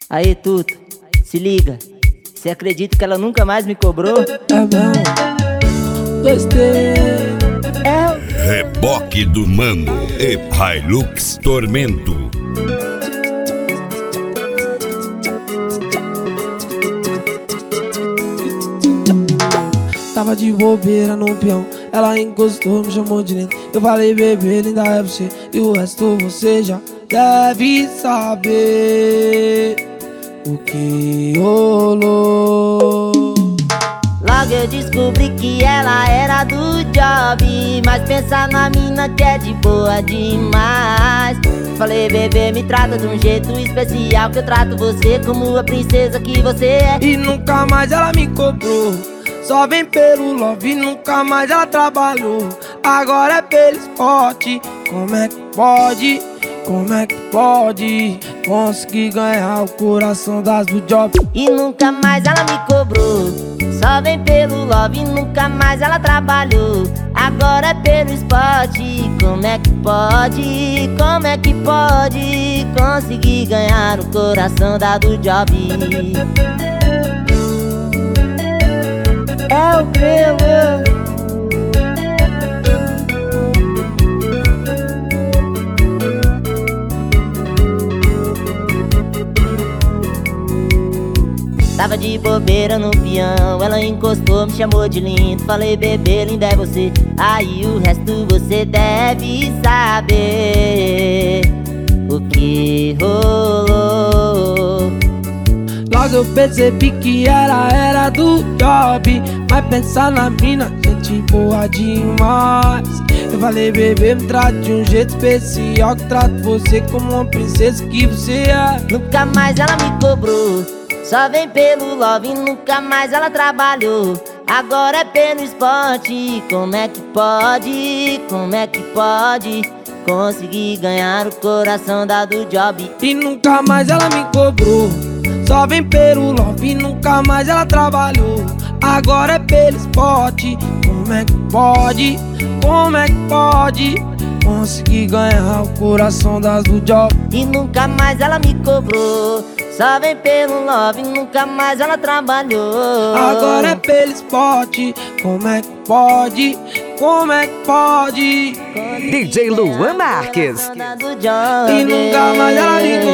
Aí, Tuto, se liga. Cê acredita que ela nunca mais me cobrou? É bom. Gostei. Reboque do Mano e Hilux Tormento. Tava de bobeira no peão, ela encostou, me chamou de lindo. Eu falei, bebê, linda é você, e o resto você já deve saber o que rolou. Logo eu descobri que ela era do job, mas pensa na mina que é de boa demais. Falei, bebê, me trata de um jeito especial, que eu trato você como a princesa que você é. E nunca mais ela me cobrou, só vem pelo love, nunca mais ela trabalhou. Agora é pelo esporte, como é que pode? Como é que pode conseguir ganhar o coração das do job? E nunca mais ela me cobrou, só vem pelo love, nunca mais ela trabalhou. Agora é pelo esporte, como é que pode? Como é que pode conseguir ganhar o coração da do job? É o meu. Tava de bobeira no peão, ela encostou, me chamou de lindo. Falei, bebê, linda é você, aí o resto você deve saber o que rolou. Logo eu percebi que ela era do job, mas pensar na mina, gente boa demais. Eu falei, bebê, me trate de um jeito especial, que trato você como uma princesa que você é. Nunca mais ela me cobrou, só vem pelo love, nunca mais ela trabalhou. Agora é pelo esporte, como é que pode? Como é que pode conseguir ganhar o coração da do job? E nunca mais ela me cobrou, só vem pelo love, nunca mais ela trabalhou. Agora é pelo esporte, como é que pode? Como é que pode conseguir ganhar o coração das do job? E nunca mais ela me cobrou, só vem pelo love, nunca mais ela trabalhou. Agora é pelo esporte, como é que pode? Como é que pode? DJ Luan Marques. E nunca mais ela me